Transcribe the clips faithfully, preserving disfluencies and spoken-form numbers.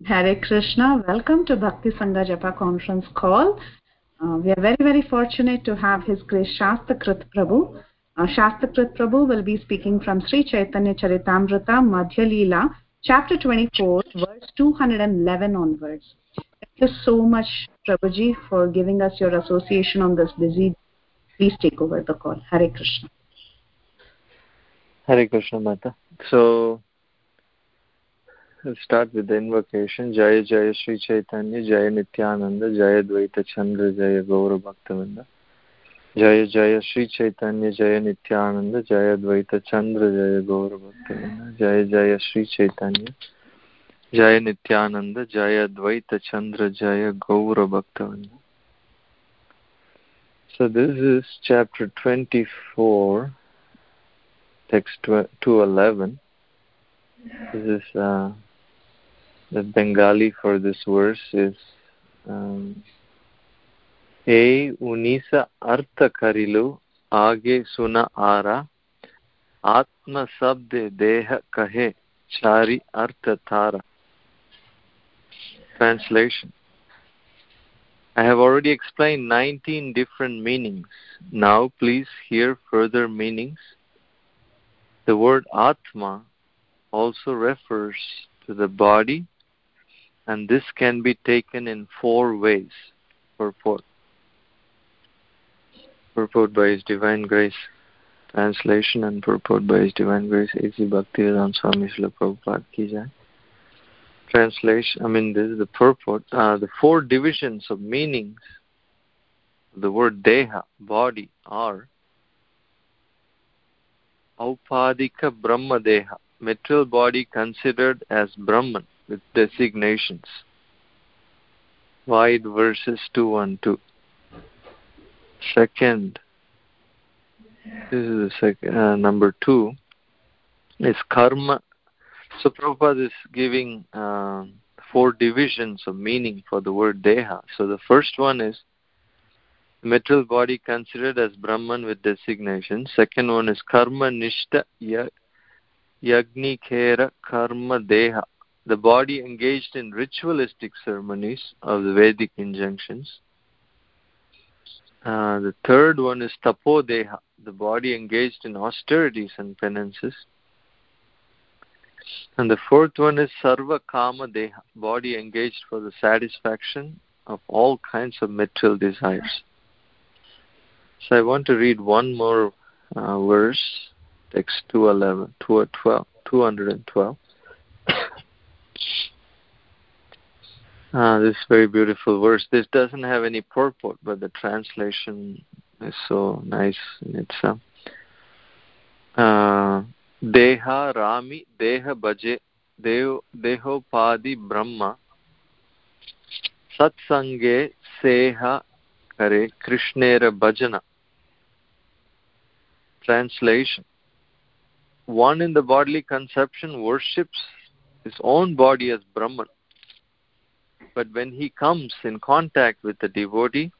Hare Krishna. Welcome to Bhakti Sangha Japa conference call. Uh, we are very, very fortunate to have His Grace Shastakrit Prabhu. Uh, Shastakrit Prabhu will be speaking from Sri Chaitanya Charitamrita Madhya Leela, chapter twenty-four, verse two hundred eleven onwards. Thank you so much, Prabhuji, for giving us your association on this busy. Please take over the call. Hare Krishna. Hare Krishna Mata. So, let's start with the invocation. Jaya Jaya Sri Chaitanya, Jaya Nityananda, Jaya Dvaita Chandra, Jaya Gaura Bhaktavinda. Jaya Jaya Sri Chaitanya, Jaya Nityananda, Jaya Dvaita Chandra, Jaya Gaura Bhaktavinda. Jaya Jaya Sri Chaitanya, Jaya Nityananda, Jaya Dvaita Chandra, Jaya Gaura Bhaktavinda. So this is chapter twenty-four, text two eleven. This is uh, the Bengali for this verse is um, E unisa artha karilu age suna ara atma sabde deha kahe chari artha thara. Translation: I have already explained nineteen different meanings. Now please hear further meanings. The word Atma also refers to the body, and this can be taken in four ways. Purport. Purport by His Divine Grace. Translation and purport by His Divine Grace. A C Bhaktivedanta Swami Srila Prabhupada Ki Jai. Translation, I mean this is the purport. Uh, the four divisions of meanings of the word Deha, body, are Aupadika Brahma Deha, material body considered as Brahman with designations. Wide verses two one two. Second, this is the second, uh, number two, is Karma. So Prabhupada is giving uh, four divisions of meaning for the word Deha. So the first one is material body considered as Brahman with designation. Second one is Karma Nishta Yagnikera Karma Deha, the body engaged in ritualistic ceremonies of the Vedic injunctions. Uh, the third one is Tapo Deha, the body engaged in austerities and penances. And the fourth one is Sarva Kama Deha, body engaged for the satisfaction of all kinds of material desires. So I want to read one more uh, verse, text two eleven, two twelve, two hundred twelve. uh, this very beautiful verse. This doesn't have any purport, but the translation is so nice in itself. Uh, Deha Rami Deha Bhaje Deho Dehopadi Brahma Satsange Seha Kare Krishnera Bhajana. Translation: one in the bodily conception worships his own body as Brahman, but when he comes in contact with the devotee,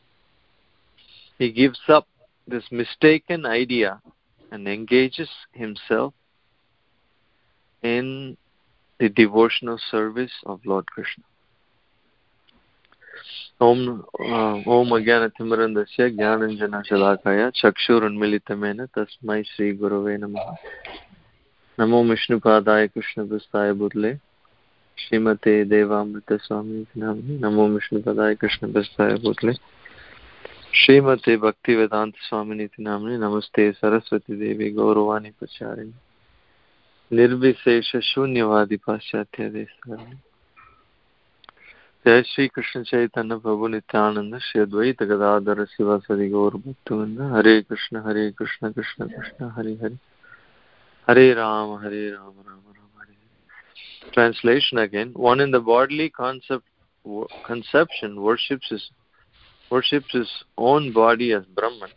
he gives up this mistaken idea and engages himself in the devotional service of Lord Krishna. Om Om Ajnana Timirandasya Jnananjana Shalakaya Chakshurunmilitamena Tasmai Shri Gurave Namaha. Namo Vishnu Padaya Krishna Prasthaya Budle Srimate Devamrita Swami Namni. Namo Vishnu Padaya Krishna Prasthaya Budle Srimate Bhaktivedanta Swami Namni. Namaste Saraswati Devi Gauravani Pacharini Nirvisesha Shunyavadi Paschatya Desarani. Jai Shri Krishna Chaitanya Prabhu Nityananda Shri Advaita Gadadhara Sivasadi Gaur Bhaktavinda. Hare Krishna Hare Krishna Krishna Krishna Hare Hare Hare Rama Hare Rama Rama Rama Hare Hare. Translation again. One in the bodily concept conception worships his worships his own body as Brahman,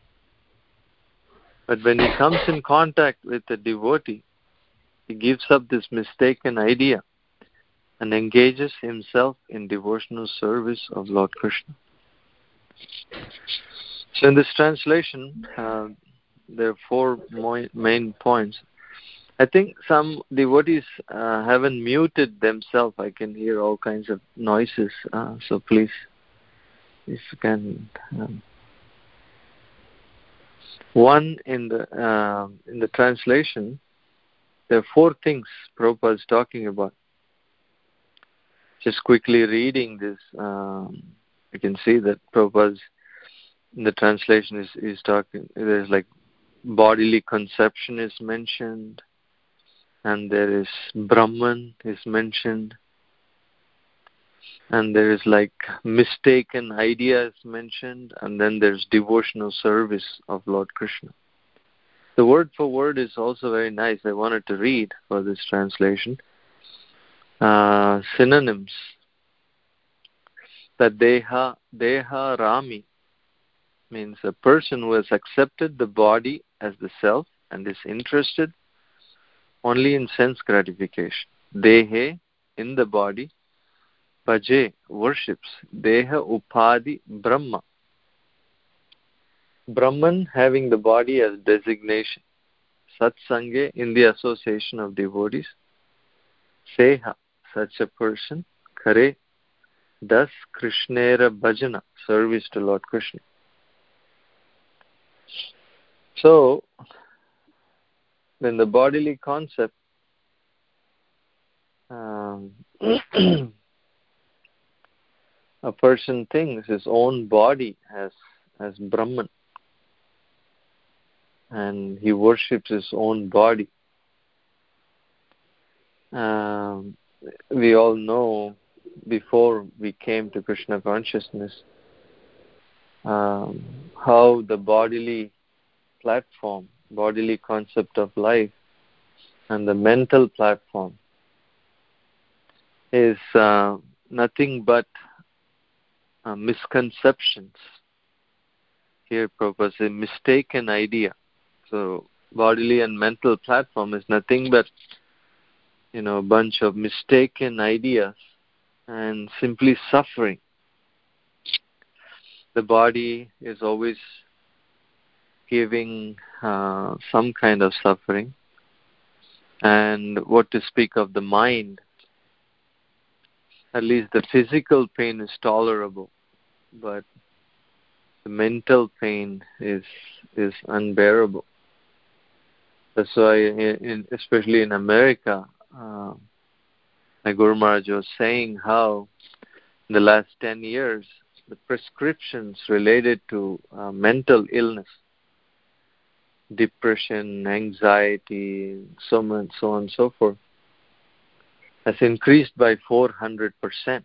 but when he comes in contact with the devotee, he gives up this mistaken idea and engages himself in devotional service of Lord Krishna. So in this translation, uh, there are four mo- main points. I think some devotees uh, haven't muted themselves. I can hear all kinds of noises. Uh, so please, if you can. Um, one in the uh, in the translation, there are four things Prabhupada is talking about. Just quickly reading this, um, you can see that Prabhupada's in the translation is is talking. There's like bodily conception is mentioned, and there is Brahman is mentioned, and there is like mistaken ideas mentioned, and then there's devotional service of Lord Krishna. The word for word is also very nice. I wanted to read for this translation. Uh, synonyms. That deha, deha rami means a person who has accepted the body as the self and is interested only in sense gratification. Dehe, in the body. Bhaje, worships. Deha upadi Brahma. Brahman having the body as designation. Satsange, in the association of devotees. Seha, such a person. Kare, does Krishnera bhajana, service to Lord Krishna. So, when the bodily concept um, a person thinks his own body as as Brahman, and he worships his own body. Um, we all know before we came to Krishna consciousness um, how the bodily platform, bodily concept of life, and the mental platform is uh, nothing but uh, misconceptions. Here, Prabhupada says mistaken idea. So, bodily and mental platform is nothing but, you know, a bunch of mistaken ideas and simply suffering. The body is always giving uh, some kind of suffering. And what to speak of the mind? At least the physical pain is tolerable, but the mental pain is is unbearable. That's why, in, especially in America, uh, my Guru Maharaj was saying how in the last ten years, the prescriptions related to uh, mental illness, depression, anxiety, so on, so on and so forth, has increased by four hundred percent.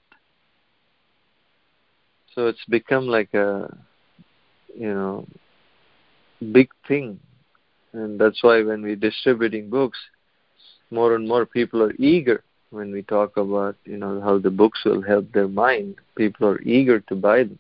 So it's become like a, you know, big thing. And that's why when we're distributing books, more and more people are eager when we talk about, you know, how the books will help their mind. People are eager to buy them.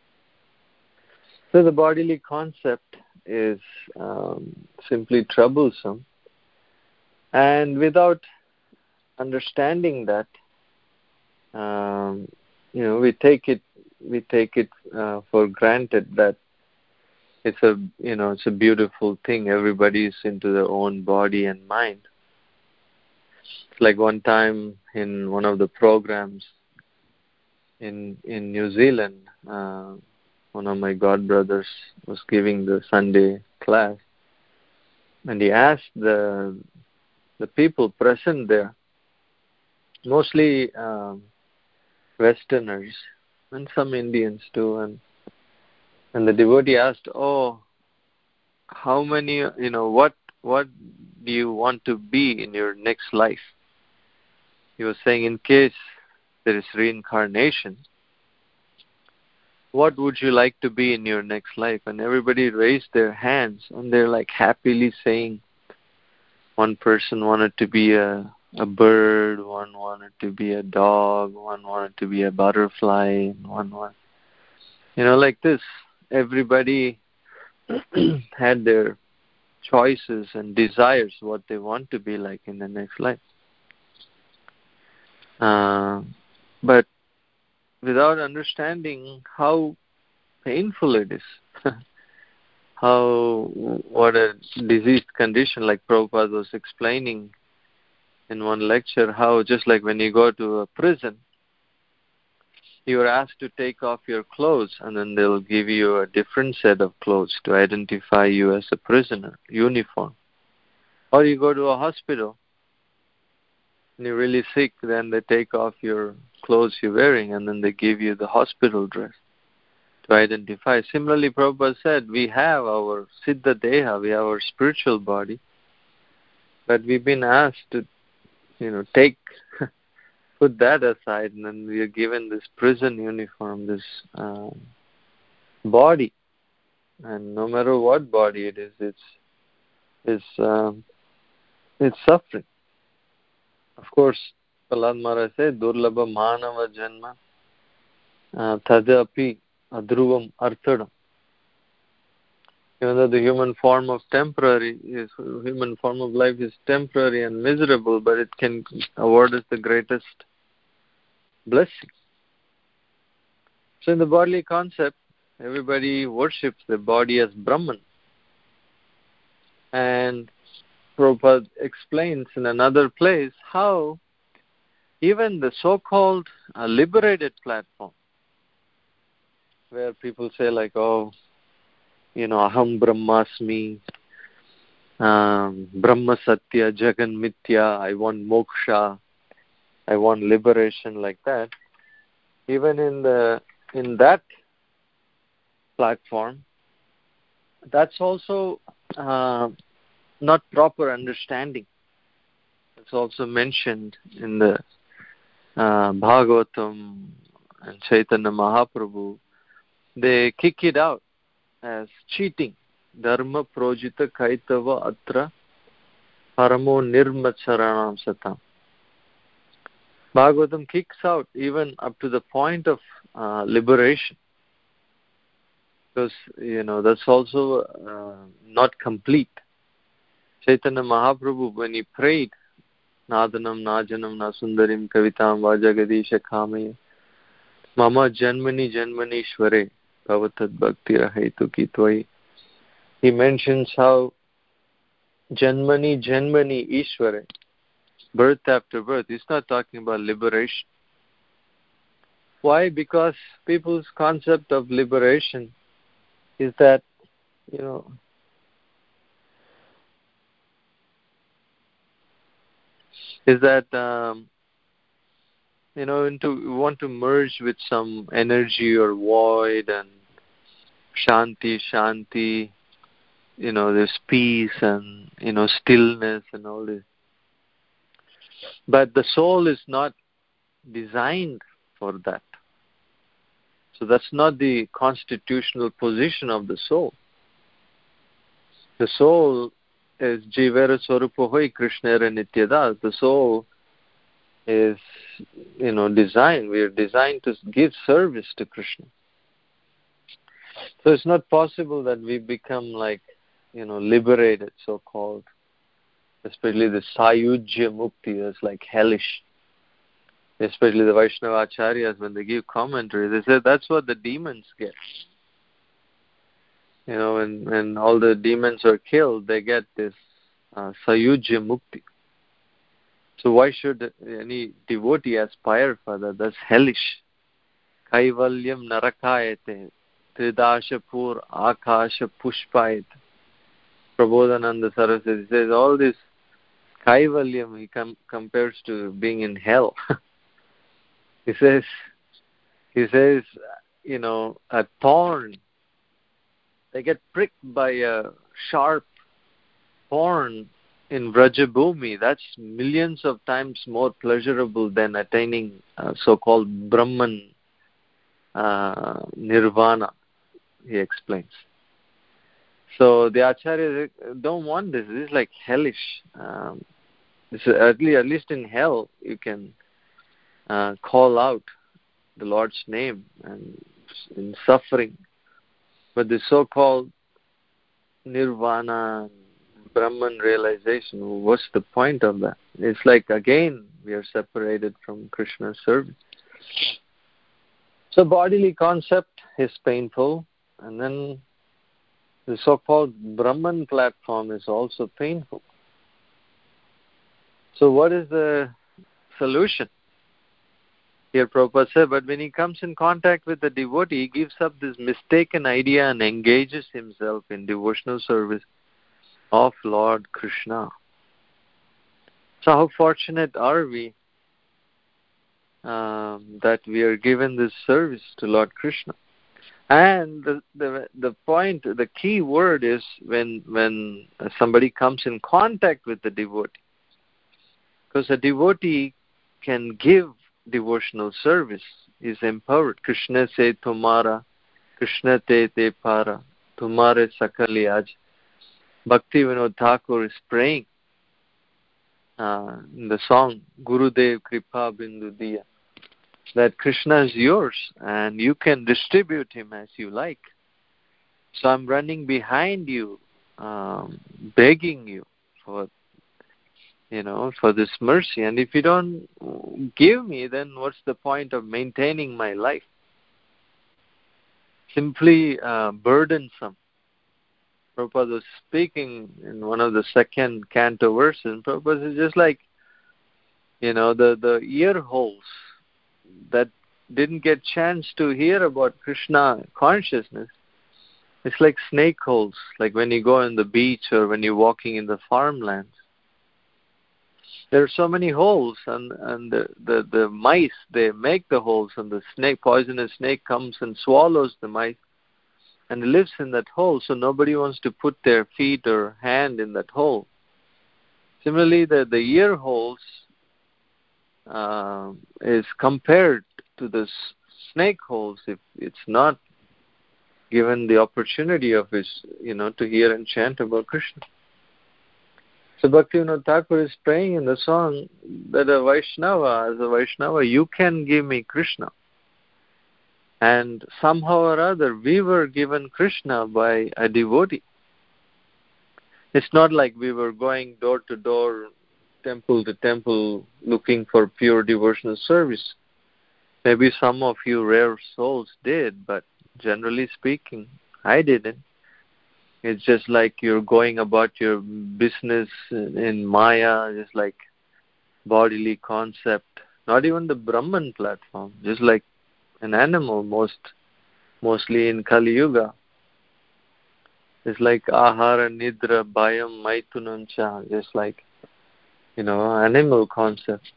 So the bodily concept is um, simply troublesome. And without understanding that, um, you know, we take it, we take it uh, for granted that it's a, you know, it's a beautiful thing. Everybody is into their own body and mind. Like one time in one of the programs in in New Zealand, uh, one of my godbrothers was giving the Sunday class, and he asked the the people present there, mostly um, Westerners and some Indians too, and and the devotee asked, "Oh, how many, you know, what what do you want to be in your next life?" He was saying, in case there is reincarnation, what would you like to be in your next life? And everybody raised their hands, and they're like happily saying, one person wanted to be a, a bird, one wanted to be a dog, one wanted to be a butterfly, and one wanted, you know, like this. Everybody had their choices and desires, what they want to be like in the next life. Uh, but without understanding how painful it is. how, what a diseased condition, like Prabhupada was explaining in one lecture, how just like when you go to a prison, you are asked to take off your clothes and then they'll give you a different set of clothes to identify you as a prisoner, uniform. Or you go to a hospital and you're really sick, then they take off your clothes you're wearing and then they give you the hospital dress to identify. Similarly, Prabhupada said, we have our Siddha Deha, we have our spiritual body, but we've been asked to, you know, take, put that aside, and then we are given this prison uniform, this uh, body. And no matter what body it is, it's, it's, um, it's suffering. Of course, Prahlad Maharaj said, Durlabha Manava Janma Tadapi Adruvam Arthadam. Even though the human form of temporary is human form of life is temporary and miserable, but it can award us the greatest blessing. So in the bodily concept, everybody worships the body as Brahman. And Prabhupada explains in another place how even the so-called uh, liberated platform, where people say like, oh, you know, Aham Brahmasmi, um, Brahma Satya, Jagan Mithya, I want moksha, I want liberation, like that. Even in the in that platform, that's also uh, not proper understanding. It's also mentioned in the uh, Bhagavatam and Chaitanya Mahaprabhu. They kick it out as cheating. Dharma projita kaitava atra paramo nirmacharanam satam. Bhagavatam kicks out even up to the point of uh, liberation. Because, you know, that's also uh, not complete. Chaitanya Mahaprabhu, when he prayed, Nadanam Najanam Nasundarim Kavitam Vajagadisha Kamaya Mama Janmani Janmani Shware Bhavatad Bhakti Rahaitu Kitvai. He mentions how Janmani Janmani Ishware, birth after birth. He's not talking about liberation. Why? Because people's concept of liberation is that, you know, is that, um, you know, into want to merge with some energy or void and shanti, shanti, you know, there's peace and, you know, stillness and all this. But the soul is not designed for that. So that's not the constitutional position of the soul. The soul is Jivera Swarupa Hoi Krishnera Nityada. The soul is, you know, designed. We are designed to give service to Krishna. So it's not possible that we become like, you know, liberated, so-called. Especially the Sayujya Mukti is like hellish. Especially the Vaishnava Acharyas, when they give commentary, they say that's what the demons get. You know, when, when all the demons are killed, they get this uh, Sayujya Mukti. So why should any devotee aspire for that? That's hellish. Kaivalyam narakayate, tridashapur akasha pushpayate. Prabodhananda Saraswati says all this Kaivalyam he com- compares to being in hell. he says, he says, you know, a thorn. They get pricked by a sharp thorn in Vrajabhumi. That's millions of times more pleasurable than attaining uh, so-called Brahman uh, nirvana, he explains. So the Acharyas don't want this. This is like hellish. Um, this is, at, least, at least in hell, you can uh, call out the Lord's name and in suffering. But the so-called nirvana, Brahman realization, what's the point of that? It's like, again, we are separated from Krishna's service. So bodily concept is painful, and then The so-called Brahman platform is also painful. So what is the solution? Here Prabhupada said, but when he comes in contact with the devotee, he gives up this mistaken idea and engages himself in devotional service of Lord Krishna. So how fortunate are we um, that we are given this service to Lord Krishna? And the, the the point, the key word is when when somebody comes in contact with the devotee. Because a devotee can give devotional service, is empowered. Krishna se tumara, Krishna te te para, tumare sakali aj. Bhakti Vinod Thakur is praying uh, in the song Gurudev Kripa Bindu Diya, that Krishna is yours and you can distribute him as you like. So I'm running behind you, um, begging you for, you know, for this mercy. And if you don't give me, then what's the point of maintaining my life? Simply uh, burdensome. Prabhupada was speaking in one of the second canto verses, and Prabhupada is just like, you know, the, the ear holes that didn't get chance to hear about Krishna consciousness. It's like snake holes, like when you go on the beach or when you're walking in the farmlands. There are so many holes, and, and the, the, the mice, they make the holes, and the snake, poisonous snake comes and swallows the mice and lives in that hole, so nobody wants to put their feet or hand in that hole. Similarly, the, the ear holes uh, is compared to the snake holes if it's not given the opportunity of his, you know, to hear and chant about Krishna. So Bhaktivinoda Thakur is praying in the song that a Vaishnava, as a Vaishnava, you can give me Krishna. And somehow or other, we were given Krishna by a devotee. It's not like we were going door to door, temple to temple, looking for pure devotional service. Maybe some of you rare souls did, but generally speaking, I didn't. It's just like you're going about your business in Maya, just like bodily concept. Not even the Brahman platform, just like an animal, most mostly in Kali Yuga. It's like ahara, nidra, bhayam, maitunam cha, just like, you know, animal concept.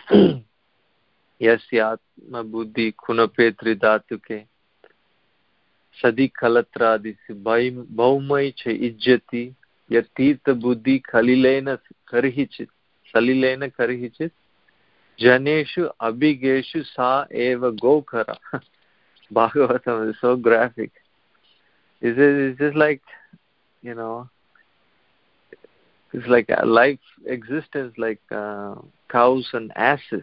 Yasya atma buddhi kunapetri dhatuke sadi kalatradisi bhaumai cha ijjati yatirtha buddhi kalilena karihichit salilena karihichit janeshu abhigeshu sa eva gokara. Bhagavatam is so graphic. It's, it's just like, you know, it's like a life existence, like uh, cows and asses.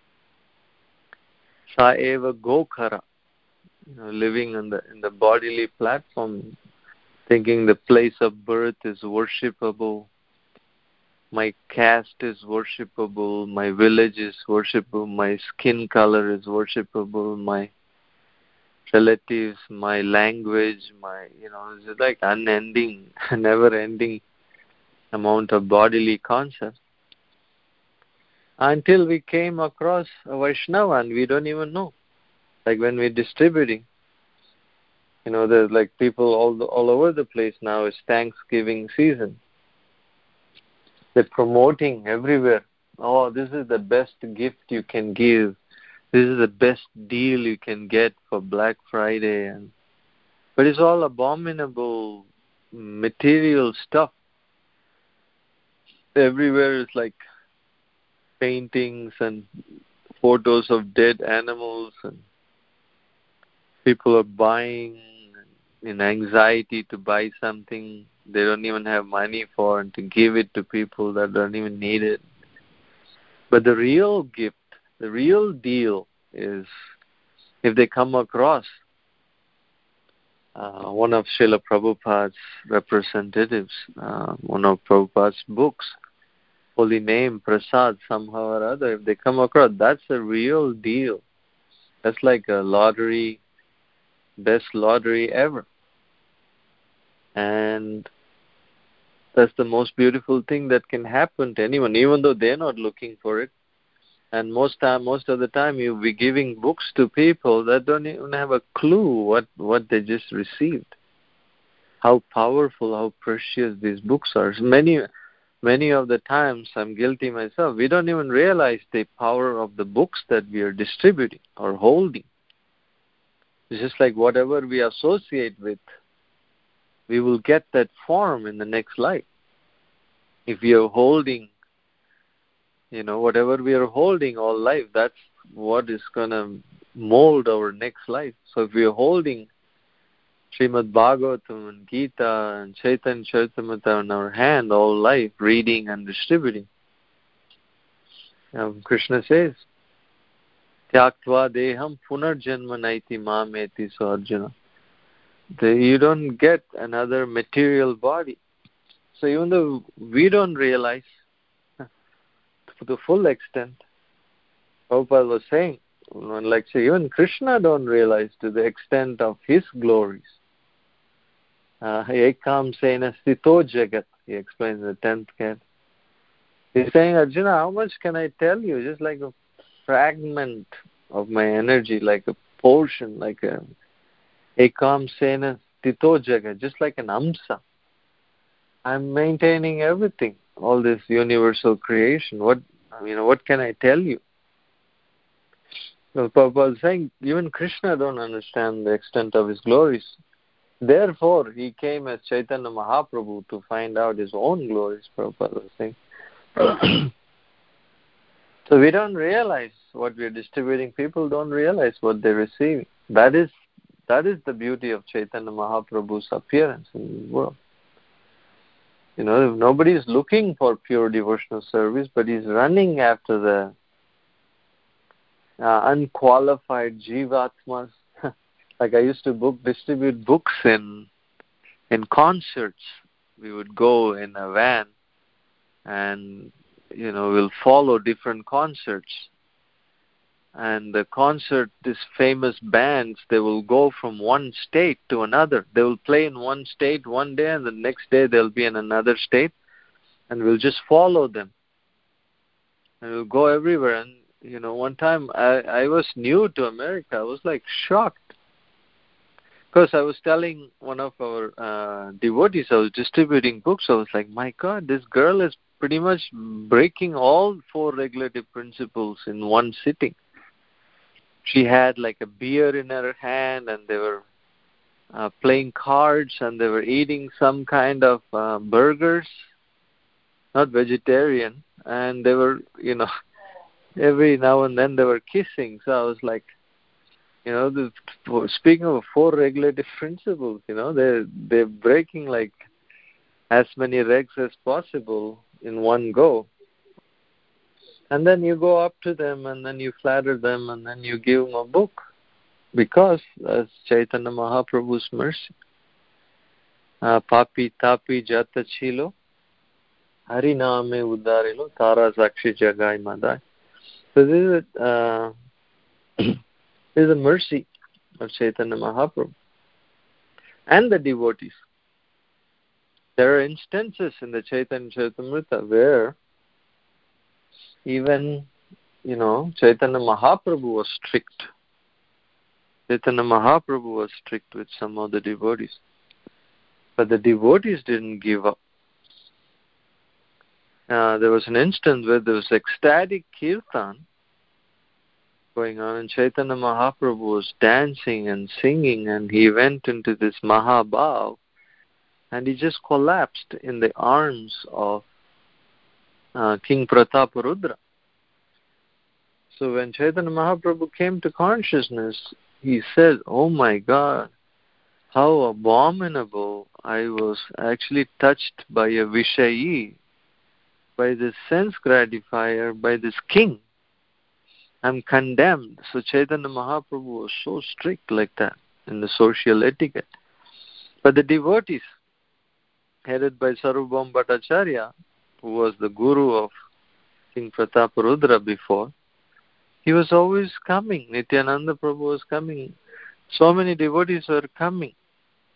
Sa eva gokara, you know, living in the in the bodily platform, thinking the place of birth is worshipable, my caste is worshipable, my village is worshipable, my skin color is worshipable, my relatives, my language, my, you know, it's like unending, never-ending amount of bodily concepts. Until we came across a Vaishnava and we don't even know. Like when we're distributing, you know, there's like people all the, all over the place now. It's Thanksgiving season. They're promoting everywhere. Oh, this is the best gift you can give. This is the best deal you can get for Black Friday. And but it's all abominable material stuff. Everywhere is like paintings and photos of dead animals, and people are buying in anxiety to buy something they don't even have money for and to give it to people that don't even need it. But the real gift, the real deal is if they come across uh, one of Srila Prabhupada's representatives, uh, one of Prabhupada's books, holy name, prasad, somehow or other, if they come across, that's a real deal. That's like a lottery, best lottery ever. And that's the most beautiful thing that can happen to anyone, even though they're not looking for it. And most time, most of the time, you'll be giving books to people that don't even have a clue what, what they just received. How powerful, how precious these books are. So many, many of the times, I'm guilty myself, we don't even realize the power of the books that we are distributing or holding. It's just like whatever we associate with, we will get that form in the next life. If we are holding, you know, whatever we are holding all life, that's what is going to mold our next life. So if we are holding Srimad Bhagavatam and Gita and Chaitanya Charitamrita in our hand all life, reading and distributing, um, Krishna says, Tyaktva deham punarjanma naiti mameti, so Arjuna. You don't get another material body. So even though we don't realize to the full extent, Prabhupada was saying, like say, even Krishna don't realize to the extent of his glories. Ekam sena stito jagat, he explains in the tenth canto. He's saying, Arjuna, how much can I tell you? Just like a fragment of my energy, like a portion, like a Ekam sena stito jagat, just like an amsa. I'm maintaining everything, all this universal creation. What, you know, what can I tell you? So Prabhupada is saying, even Krishna don't understand the extent of his glories. Therefore, he came as Chaitanya Mahaprabhu to find out his own glories, Prabhupada was saying. So we don't realize what we're distributing. People don't realize what they're receiving. That is, that is the beauty of Chaitanya Mahaprabhu's appearance in the world. You know, nobody is looking for pure devotional service, but he's running after the uh, unqualified jivatmas. Like I used to book, distribute books in in concerts. We would go in a van and, you know, we'll follow different concerts. And the concert, these famous bands, they will go from one state to another. They will play in one state one day, and the next day they'll be in another state, and we'll just follow them. And we'll go everywhere. And, you know, one time I, I was new to America. I was like shocked. Because I was telling one of our uh, devotees, I was distributing books, I was like, my God, this girl is pretty much breaking all four regulative principles in one sitting. She had like a beer in her hand, and they were uh, playing cards, and they were eating some kind of uh, burgers, not vegetarian, and they were, you know, every now and then they were kissing. So I was like, you know, the, speaking of four regulative principles, you know, they're, they're breaking like as many regs as possible in one go. And then you go up to them, and then you flatter them, and then you give them a book. Because that's Chaitanya Mahaprabhu's mercy. Uh, Papi tapi jata chilo, Hari name udarilo, Tara sakshi jagai madai. So this is, uh, this is a mercy of Chaitanya Mahaprabhu and the devotees. There are instances in the Chaitanya Charitamrita where even, you know, Chaitanya Mahaprabhu was strict. Chaitanya Mahaprabhu was strict with some of the devotees. But the devotees didn't give up. Uh, there was an instance where there was ecstatic kirtan going on, and Chaitanya Mahaprabhu was dancing and singing, and he went into this Mahabhav, and he just collapsed in the arms of uh, King Prataparudra. So when Chaitanya Mahaprabhu came to consciousness, he said, oh my God, how abominable, I was actually touched by a Vishayi, by this sense gratifier, by this king. I'm condemned. So Chaitanya Mahaprabhu was so strict like that in the social etiquette. But the devotees, headed by Sarvabhauma Bhattacharya, who was the guru of King Prataparudra before, he was always coming. Nityananda Prabhu was coming. So many devotees were coming.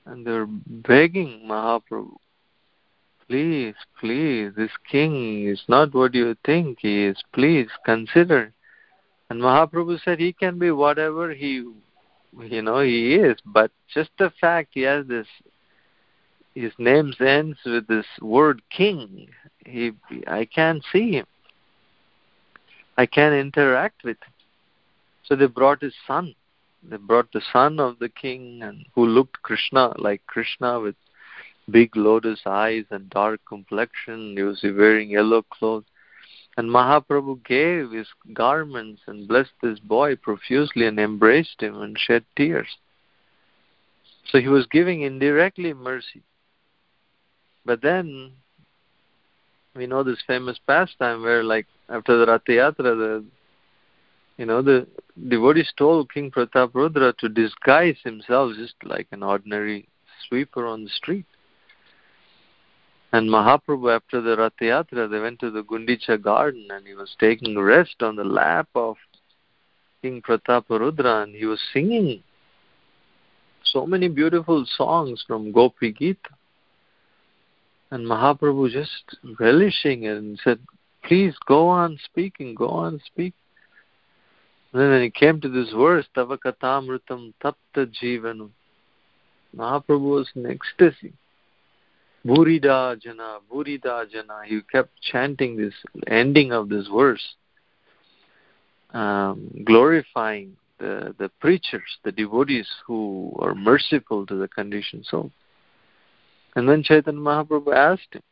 and they're begging Mahaprabhu, please, please, this king is not what you think he is. Please consider. And Mahaprabhu said he can be whatever he, you know, he is, but just the fact he has this, his name ends with this word king. He, I can't see him. I can't interact with him. So they brought his son. They brought the son of the king, and who looked Krishna like Krishna with big lotus eyes and dark complexion. He was wearing yellow clothes. And Mahaprabhu gave his garments and blessed this boy profusely and embraced him and shed tears. So he was giving indirectly mercy. But then we know this famous pastime where, like, after the Ratha Yatra, the, you know, the devotees told King Prataparudra to disguise himself just like an ordinary sweeper on the street. And Mahaprabhu, after the Ratha Yatra, they went to the Gundicha garden, and he was taking rest on the lap of King Prataparudra, and he was singing so many beautiful songs from Gopi Gita. And Mahaprabhu just relishing it and said, please go on speaking, go on speaking. And then when he came to this verse, Tava Katamrutam Tapta Jivanam, Mahaprabhu was in ecstasy. Burida Jana, Burida Jana. He kept chanting this ending of this verse, um, glorifying the, the preachers, the devotees who are merciful to the conditioned soul. And then Chaitanya Mahaprabhu asked him,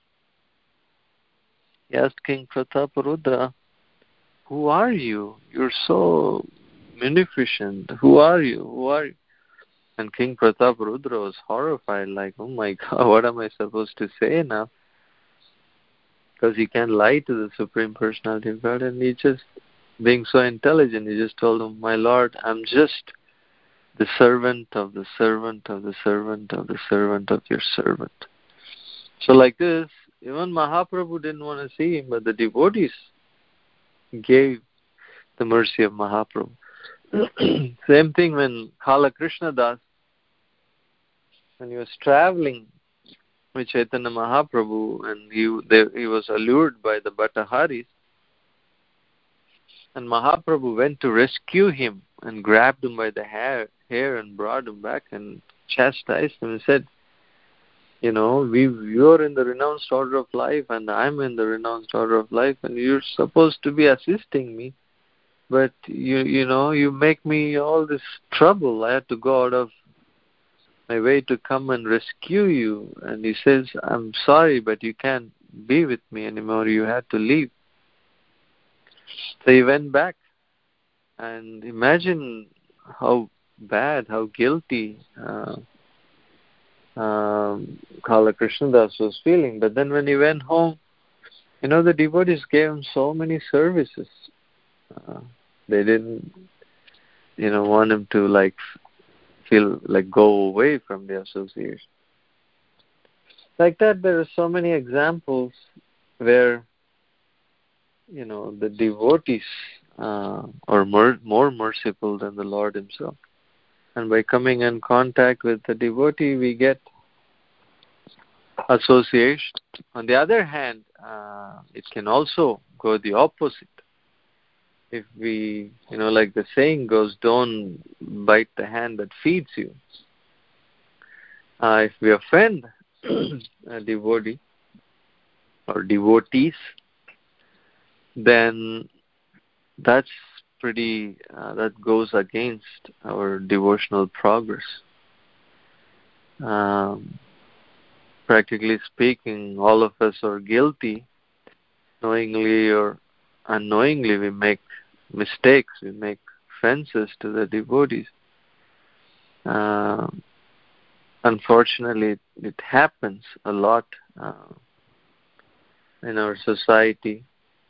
he asked King Prataparudra, who are you? You're so munificent. Who are you? Who are you? And King Prataparudra was horrified, like, oh my God, what am I supposed to say now? Because he can't lie to the Supreme Personality of God. And he just, being so intelligent, he just told him, my Lord, I'm just the servant of the servant of the servant of the servant of your servant. So like this, even Mahaprabhu didn't want to see him, but the devotees gave the mercy of Mahaprabhu. Same thing when Kala Krishna Das, when he was traveling with Chaitanya Mahaprabhu, and he, they, he was allured by the Bhattaharis, and Mahaprabhu went to rescue him and grabbed him by the hair, hair and brought him back and chastised him and said, you know, we you're in the renounced order of life and I'm in the renounced order of life, and you're supposed to be assisting me, but you you know, you make me all this trouble. I had to go out of my way to come and rescue you. And he says, I'm sorry, but you can't be with me anymore. You had to leave. So he went back. And imagine how bad, how guilty uh, um, Kala Krishnadas was feeling. But then when he went home, you know, the devotees gave him so many services. Uh, they didn't, you know, want him to like feel like go away from the association. Like that, there are so many examples where, you know, the devotees uh, are more, more merciful than the Lord himself. And by coming in contact with the devotee, we get association. On the other hand, uh, it can also go the opposite. If we, you know, like the saying goes, don't bite the hand that feeds you. Uh, if we offend a devotee or devotees, then that's pretty, uh, that goes against our devotional progress. Um, practically speaking, all of us are guilty. Knowingly or unknowingly, we make mistakes, we make offenses to the devotees. Uh, unfortunately, it, it happens a lot uh, in our society.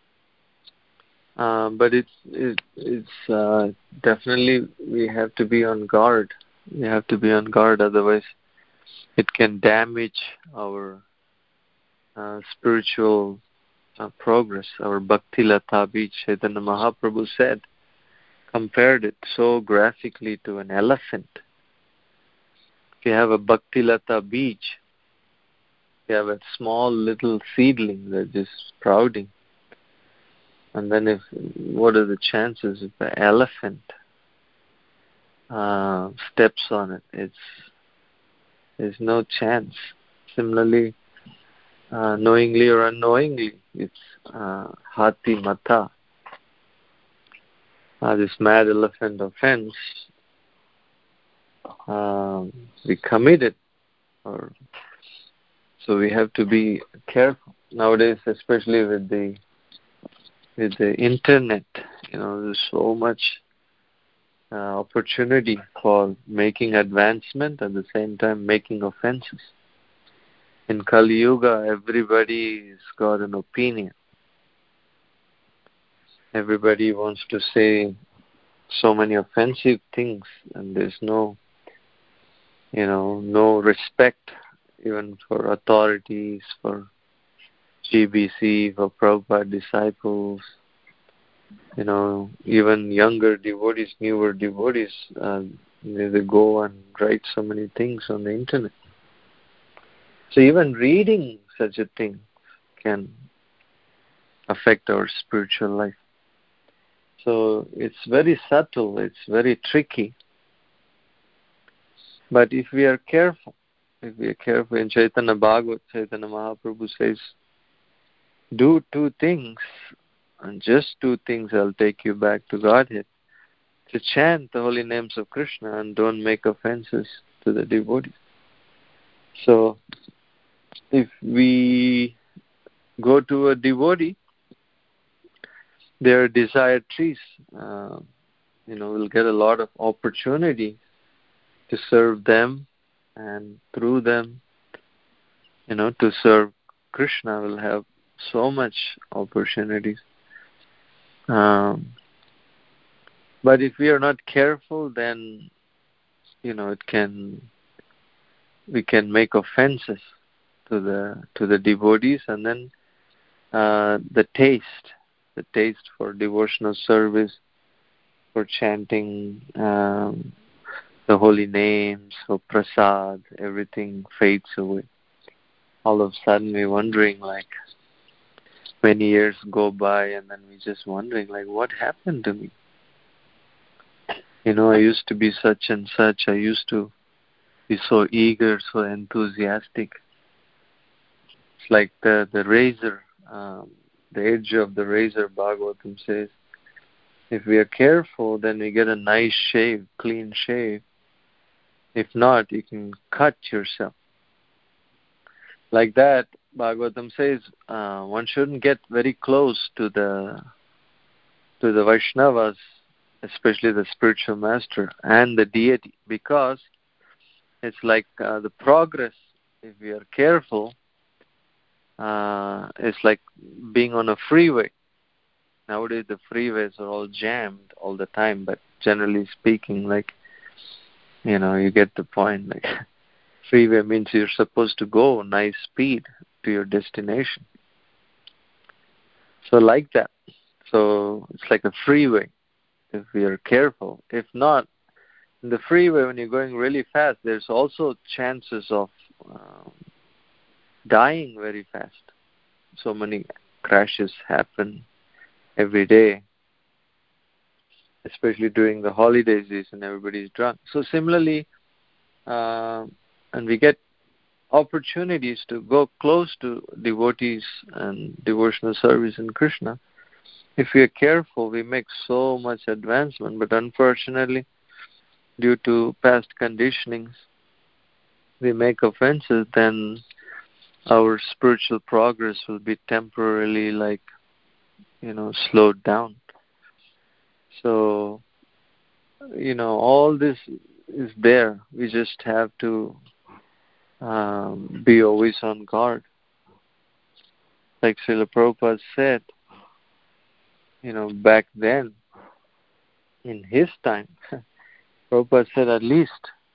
Uh, but it's it, it's uh, definitely we have to be on guard. We have to be on guard, otherwise it can damage our uh, spiritual uh, progress. Our Bhakti Lata Beach, Chaitanya Mahaprabhu said, compared it so graphically to an elephant. If you have a Bhaktilata beach, you have a small little seedling that's just sprouting. And then if, what are the chances if an elephant uh, steps on it? It's, there's no chance. Similarly, uh, knowingly or unknowingly, it's uh, Hati Mata. Uh, this mad elephant offense, uh, we committed. Or, so we have to be careful. Nowadays, especially with the with the internet, you know, there's so much uh, opportunity for making advancement, at the same time making offenses. In Kali Yuga, everybody's got an opinion. Everybody wants to say so many offensive things, and there's no, you know, no respect even for authorities, for G B C, for Prabhupada disciples. You know, even younger devotees, newer devotees, uh, they, they go and write so many things on the internet. So even reading such a thing can affect our spiritual life. So it's very subtle, it's very tricky. But if we are careful, if we are careful, in Chaitanya Bhagavat, Chaitanya Mahaprabhu says, do two things, and just two things I'll take you back to Godhead. To chant the holy names of Krishna and don't make offenses to the devotees. So, if we go to a devotee, their desired trees, uh, you know, we'll get a lot of opportunity to serve them, and through them, you know, to serve Krishna. We'll have so much opportunities. Um, but if we are not careful, then, you know, it can, we can make offenses to the to the devotees, and then uh, the taste, the taste for devotional service, for chanting um, the holy names, for prasad, everything fades away. All of a sudden we're wondering, like, many years go by, and then we're just wondering, like, what happened to me? You know, I used to be such and such. I used to be so eager, so enthusiastic. It's like the, the razor, um, the edge of the razor, Bhagavatam says. If we are careful, then we get a nice shave, clean shave. If not, you can cut yourself. Like that, Bhagavatam says, uh, one shouldn't get very close to the to the Vaishnavas, especially the spiritual master and the deity, because it's like uh, the progress, if we are careful, uh, it's like being on a freeway. Nowadays the freeways are all jammed all the time, but generally speaking, like, you know, you get the point. Like, freeway means you're supposed to go nice speed to your destination. So like that. So it's like a freeway if we are careful. If not, in the freeway, when you're going really fast, there's also chances of um, dying very fast. So many crashes happen every day, especially during the holiday season. Everybody's drunk. So similarly, uh, and we get opportunities to go close to devotees and devotional service in Krishna. If we are careful, we make so much advancement. But unfortunately, due to past conditionings, we make offenses, then our spiritual progress will be temporarily, like, you know, slowed down. So, you know, all this is there. We just have to um, be always on guard. Like Srila Prabhupada said, you know, back then, in his time, Prabhupada said, at least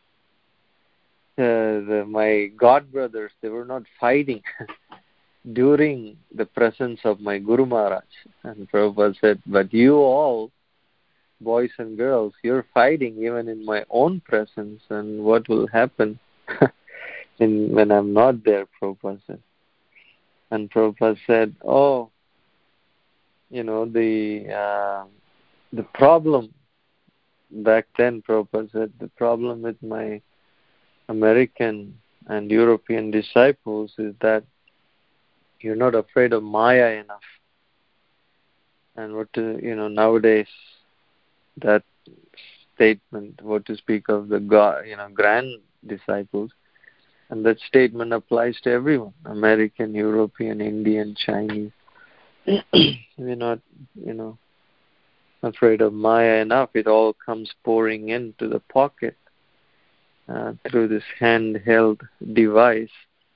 uh, the, my god brothers, they were not fighting during the presence of my Guru Maharaj. And Prabhupada said, but you all, boys and girls, you're fighting even in my own presence, and what will happen in when I'm not there, Prabhupada said. And Prabhupada said, oh, you know, the uh, the problem back then, Prabhupada said, the problem with my American and European disciples is that you're not afraid of Maya enough. And what to, you know, nowadays, that statement, what to speak of the God, you know, grand disciples, and that statement applies to everyone, American, European, Indian, Chinese. We're not, you know, afraid of Maya enough. It all comes pouring into the pocket uh, through this handheld device.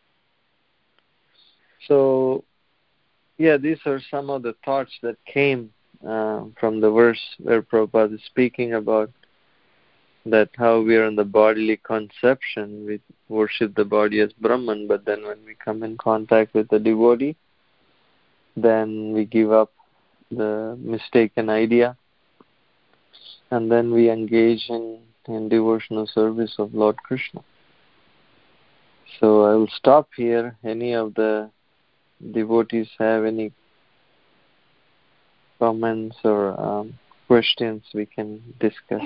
So, yeah, these are some of the thoughts that came uh, from the verse where Prabhupada is speaking about that how we are in the bodily conception, we worship the body as Brahman, but then when we come in contact with the devotee, then we give up the mistaken idea, and then we engage in, in devotional service of Lord Krishna. So I will stop here. Any of the devotees have any comments or um, questions we can discuss?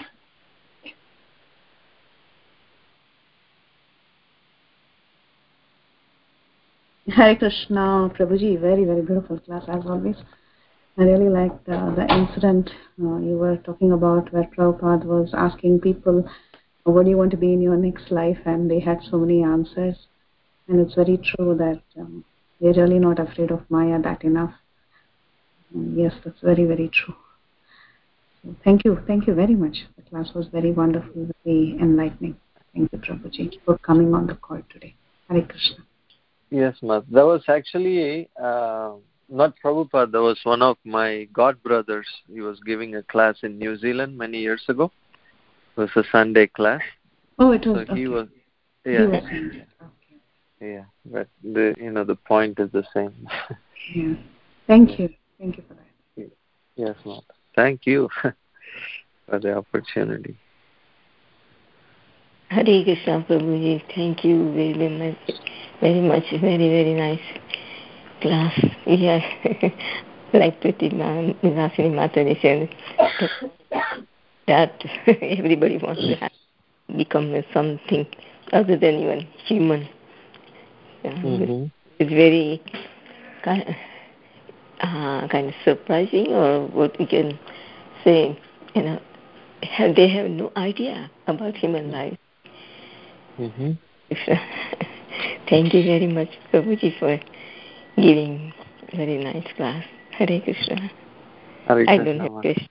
Hare Krishna, Prabhuji, very, very beautiful class as always. I really liked uh, the incident uh, you were talking about where Prabhupada was asking people, what do you want to be in your next life? And they had so many answers. And it's very true that um, we're really not afraid of Maya that enough. And yes, that's very, very true. So thank you. Thank you very much. The class was very wonderful, very enlightening. Thank you, Prabhuji, for coming on the call today. Hare Krishna. Yes, Mat. That was actually uh, not Prabhupada. That was one of my god brothers. He was giving a class in New Zealand many years ago. It was a Sunday class. Oh, it was. So he okay. was. Yeah. He was saying that. Okay. Yeah, but the you know the point is the same. Yeah. Thank yes. you. Thank you for that. Yes, Mat. Thank you for the opportunity. Hare Krishna, Prabhuji. Thank you very much. Very much. Very, very nice class. Yes. Like Pratima Nirasini Mataji said, that everybody wants to have, become something other than even human. Yeah, mm-hmm. It's very kind of, uh, kind of surprising, or what we can say, you know, have, they have no idea about human life. Mm-hmm. Thank you very much, Prabhuji, for giving very nice class. Hare Krishna. Hare Krishna. I don't have question.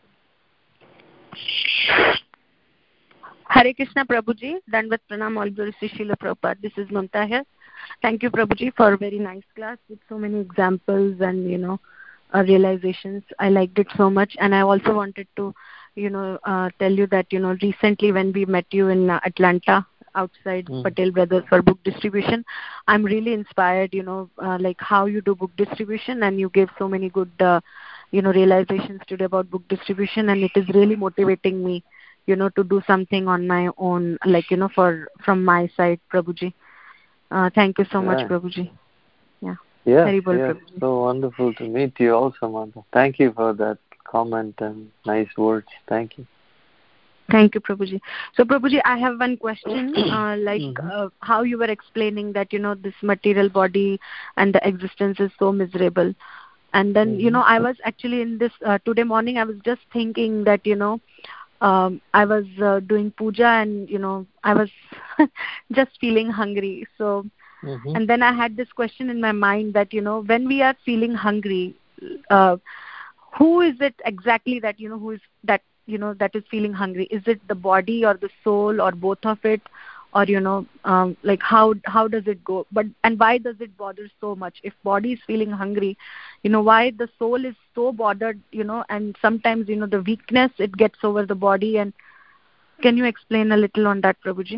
Hare Krishna, Prabhuji. Dandavat Pranam, all glories to Srila Prabhupada. This is Mamta here. Thank you, Prabhuji, for a very nice class with so many examples and, you know, uh, realizations. I liked it so much. And I also wanted to, you know, uh, tell you that, you know, recently when we met you in uh, Atlanta, outside mm. Patel Brothers for book distribution, I'm really inspired, you know, uh, like how you do book distribution, and you gave so many good, uh, you know, realizations today about book distribution, and it is really motivating me, you know, to do something on my own, like, you know, for from my side, Prabhuji. Uh, thank you so yeah. much, Prabhuji. Yeah. Yes, Haribol, yes. Prabhuji. So wonderful to meet you also, Mother. Thank you for that comment and nice words. Thank you. Thank you, Prabhuji. So, Prabhuji, I have one question, uh, like mm-hmm. uh, how you were explaining that, you know, this material body and the existence is so miserable. And then, mm-hmm. you know, I was actually in this, uh, today morning, I was just thinking that, you know, um, I was uh, doing puja and, you know, I was just feeling hungry. So, mm-hmm. and then I had this question in my mind that, you know, when we are feeling hungry, uh, who is it exactly that, you know, who is that, you know, that is feeling hungry? Is it the body or the soul or both of it? Or, you know, um, like how how does it go? But and why does it bother so much? If body is feeling hungry, you know, why the soul is so bothered, you know, and sometimes, you know, the weakness, it gets over the body. And can you explain a little on that, Prabhuji?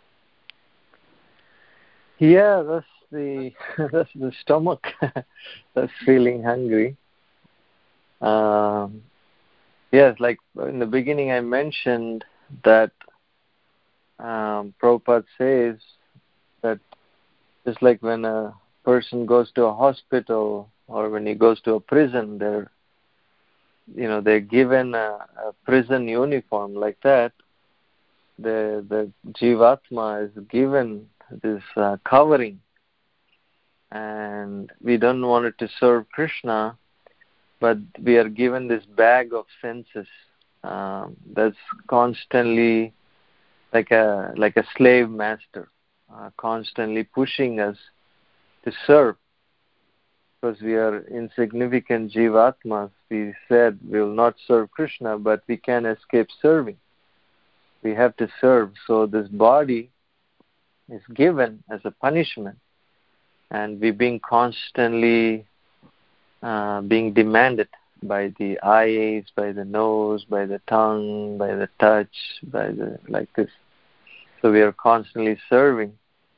Yeah, that's the that's the stomach that's feeling hungry. Um, yes, like in the beginning I mentioned that um, Prabhupada says that Just like when a person goes to a hospital or when he goes to a prison, they're, you know, they're given a, a prison uniform like that. The the Jivatma is given this uh, covering, and we don't want it to serve Krishna, but we are given this bag of senses um, that's constantly like a like a slave master, uh, constantly pushing us to serve. Because we are insignificant Jivatmas, we said we will not serve Krishna, but we can escape serving. We have to serve. So this body is given as a punishment, and we're being constantly uh, being demanded by the eyes, by the nose, by the tongue, by the touch, by the like this. So we are constantly serving,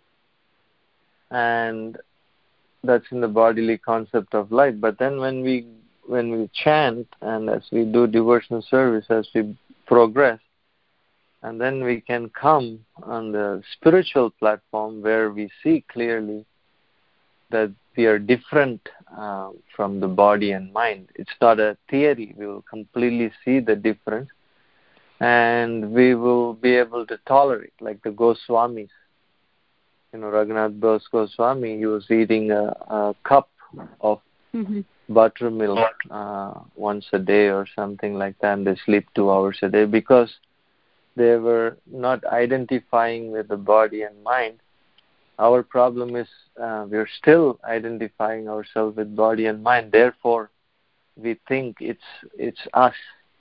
and that's in the bodily concept of life. But then when we when we chant and as we do devotional service, as we progress, and then we can come on the spiritual platform where we see clearly that we are different uh, from the body and mind. It's not a theory. We will completely see the difference, and we will be able to tolerate, like the Goswamis. You know, Raghunath Das Goswami, he was eating a, a cup of mm-hmm. buttermilk uh, once a day or something like that, and they sleep two hours a day because they were not identifying with the body and mind. Our problem is uh, we're still identifying ourselves with body and mind. Therefore, we think it's it's us.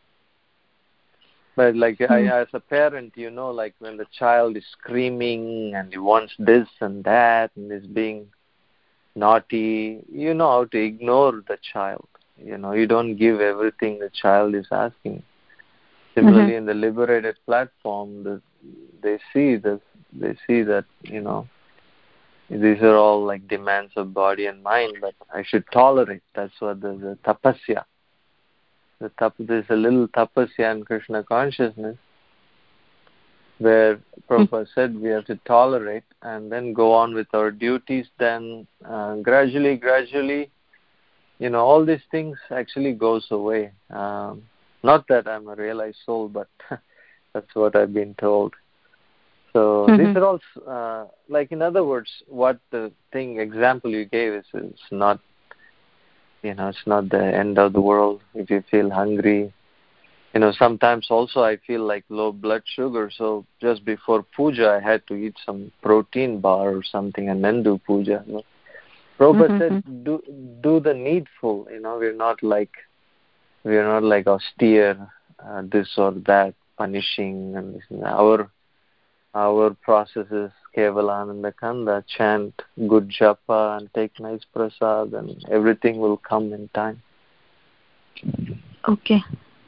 But like mm-hmm. I, as a parent, you know, like when the child is screaming and he wants this and that and is being naughty, you know how to ignore the child. You know, you don't give everything the child is asking. Similarly, mm-hmm. in the liberated platform, the, they see this. They see that, you know, these are all like demands of body and mind, but I should tolerate. That's what the, the tapasya. The tap, there's a little tapasya in Krishna consciousness where Prabhupada mm-hmm. said we have to tolerate and then go on with our duties. Then uh, gradually, gradually, you know, all these things actually goes away. Um, not that I'm a realized soul, but that's what I've been told. So mm-hmm. these are all, uh, like in other words, what the thing, example you gave is, is not, you know, it's not the end of the world if you feel hungry. You know, sometimes also I feel like low blood sugar, so just before puja I had to eat some protein bar or something and then do puja. You know? Prabhupada mm-hmm. said, do, do the needful, you know, we're not like, we're not like austere, uh, this or that, punishing. And this, our Our process is Kevalananda Kanda, chant good japa and take nice prasad, and everything will come in time. Okay.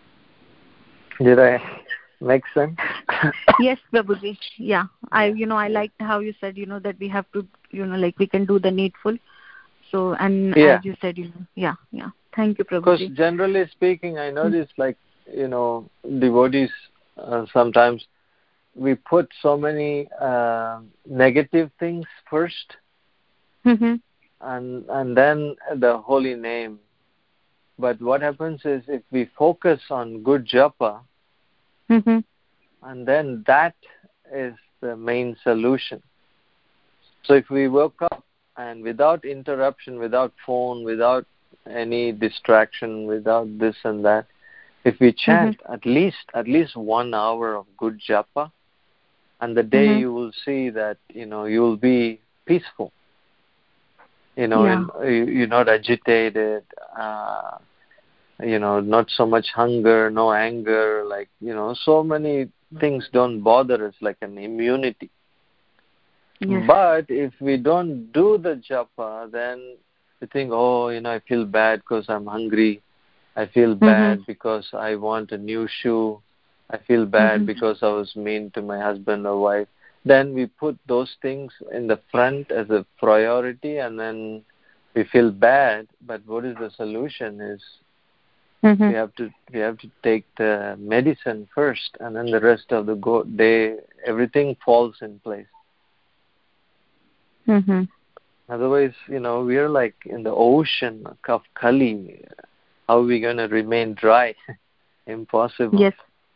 Did I make sense? Yes, Prabhuji. Yeah. I, you know, I liked how you said, you know, that we have to, you know, like we can do the needful. So, and yeah. as you said, you know, yeah, yeah. Thank you, Prabhuji. Because generally speaking, I notice mm-hmm. like, you know, devotees uh, sometimes we put so many uh, negative things first, mm-hmm. and and then the holy name. But what happens is if we focus on good japa, mm-hmm. and then that is the main solution. So if we woke up and without interruption, without phone, without any distraction, without this and that, if we chant mm-hmm. at least at least one hour of good japa, and the day mm-hmm. you will see that, you know, you will be peaceful. You know, yeah. and you're not agitated, uh, you know, not so much hunger, no anger, like, you know, so many things don't bother us, like an immunity. Yes. But if we don't do the japa, then we think, oh, you know, I feel bad because I'm hungry. I feel bad mm-hmm. because I want a new shoe. I feel bad mm-hmm. because I was mean to my husband or wife. Then we put those things in the front as a priority, and then we feel bad. But what is the solution is mm-hmm. we have to we have to take the medicine first, and then the rest of the go- day, everything falls in place. Mm-hmm. Otherwise, you know, we're like in the ocean of Kali. How are we going to remain dry? Impossible. Yes.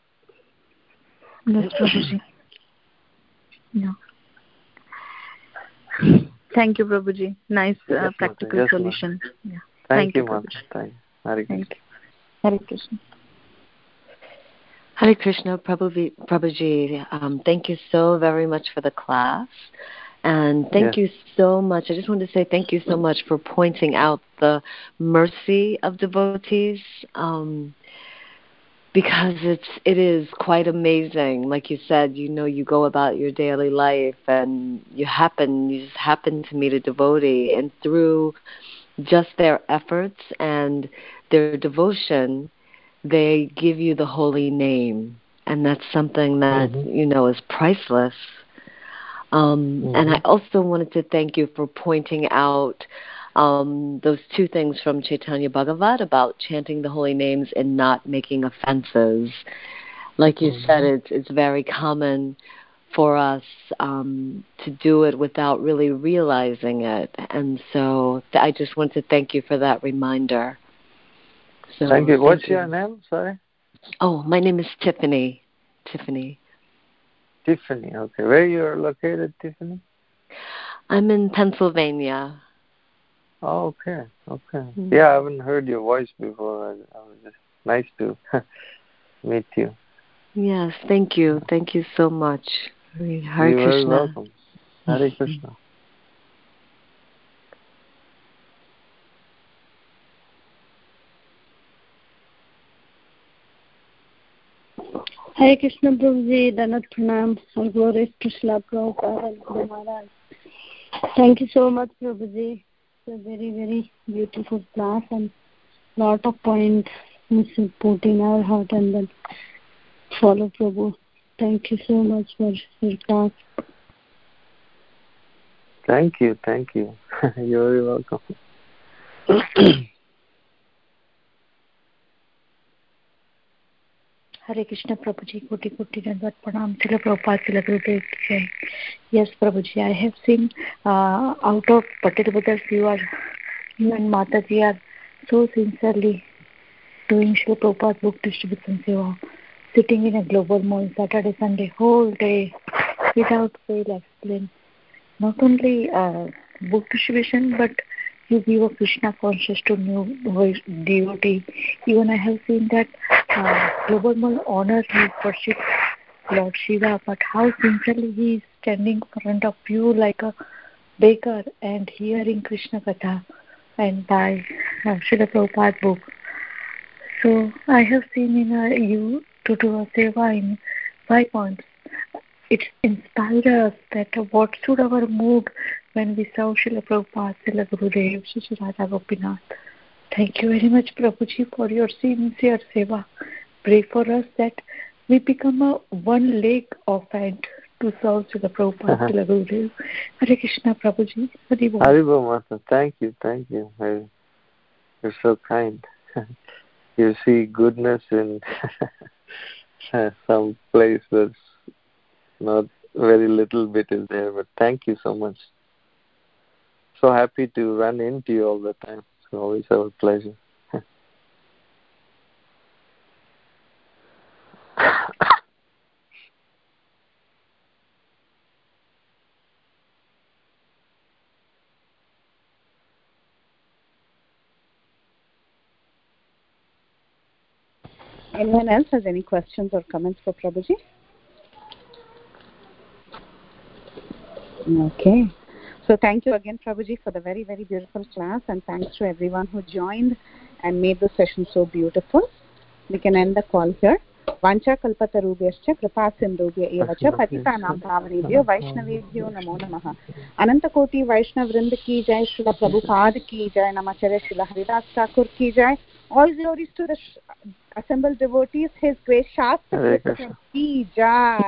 Yes, Prabhuji. Yeah. Thank you, Prabhuji. Nice uh, Yes, practical yes, solution. Yeah. Thank, Thank you, you, Mother. Thank you. Hare Krishna. Thank you. Hare Krishna. Hare Krishna, Prabhuji. Prabhuji um, thank you so very much for the class. And thank yes. you so much. I just wanted to say thank you so much for pointing out the mercy of devotees. Um, because it's it is quite amazing. Like you said, you know, you go about your daily life and you happen you just happen to meet a devotee, and through just their efforts and their devotion, they give you the holy name, and that's something that mm-hmm. you know is priceless. Um, mm-hmm. And I also wanted to thank you for pointing out Um, those two things from Chaitanya Bhagavat about chanting the holy names and not making offenses. Like you mm-hmm. said, it's it's very common for us um, to do it without really realizing it. And so th- I just want to thank you for that reminder. So, thank you. What's thank you. your name? Sorry. Oh, my name is Tiffany. Tiffany. Tiffany. Okay. Where you are located, Tiffany? I'm in Pennsylvania. Oh, okay, okay. Mm-hmm. Yeah, I haven't heard your voice before. I, I was just nice to meet you. Yes, thank you. Thank you so much. Hare You're Krishna. very welcome. Hare Krishna. Hare Krishna Prabhuji, Danat Pranam, all glories to Srila Prabhupada and Guru Maharaj. Thank you so much, Prabhuji. It's a very, very beautiful class and lot of points we put in our heart and then follow Prabhu. Thank you so much for your class. Thank you, thank you. You're very welcome. Hare Krishna Prabhuji, Koti Koti Dandavat Pranam, Srila Prabhupada, Srila Gurudev Jai. Yes, Prabhuji, I have seen uh, out of Patel Brothers, you are, you and Mataji are so sincerely doing Srila Prabhupada book distribution seva, sitting in a global mall Saturday, Sunday, whole day, without fail explain. Not only uh, book distribution, but you give a Krishna conscious to new devotee. Even I have seen that uh, global mall honor his worship Lord Shiva, but how sincerely he is standing in front of you like a baker and hearing Krishna Katha and by uh, Srila Prabhupada book. So I have seen in uh, you to do a seva in five points. It inspires us that what should our mood when we saw Srila Prabhupada, Srila Gurudev, Sri Radha Gopinath. Thank you very much, Prabhuji, for your sincere seva. Pray for us that we become a one leg of ant to serve Srila Prabhupada, uh-huh. Srila Gurudev. Hare Krishna, Prabhuji. Hare Bol. Hare Bol, Master. Thank you, thank you. You're so kind. You see goodness in some place that's not very little bit is there, but thank you so much. So happy to run into you all the time. It's always our pleasure. Anyone else has any questions or comments for Prabhuji? Okay. So thank you again, Prabhuji, for the very, very beautiful class, and thanks to everyone who joined and made the session so beautiful. We can end the call here. Vancha kalpatarubhyascha kripa sindhubhya evacha patitanam pavanebhyo vaishnavebhyo namo namaha. Ananta koti Vaishnav Vrind ki jai, Srila Prabhupada ki jai, Namacharya Srila Haridas Thakur ki jai. All glories to the assembled devotees. His grace Shastra ki jai.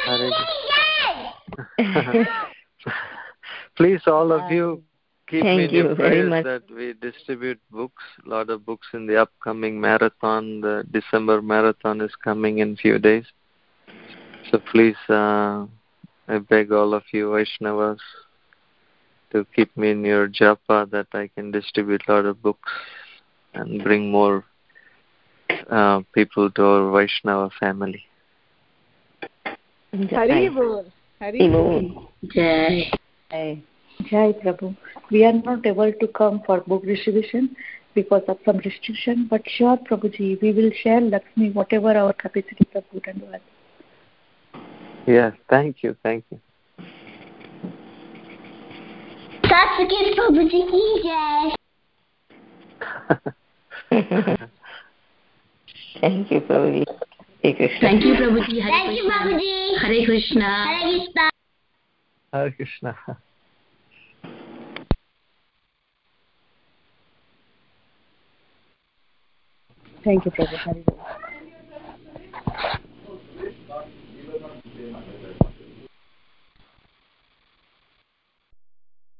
Please, all of you, keep me in your prayers much. that we distribute books, a lot of books in the upcoming marathon. The December marathon is coming in a few days. So please, uh, I beg all of you Vaishnavas, to keep me in your japa, that I can distribute a lot of books and bring more uh, people to our Vaishnava family. Hari Bol. Hari Bol. Jai. Jai. Jai Prabhu. We are not able to come for book distribution because of some restriction, but sure, Prabhuji, we will share Lakshmi, whatever our capacity Prabhu can do. Yes, thank you, thank you. Satsukit Prabhuji ki jai. Thank you, Prabhuji. Hare Krishna. Thank you, Prabhuji. Hare Thank you, Prabhuji. Hare Krishna. Hare Krishna. Hare Krishna. Thank you, Prabhu. Hari Bol.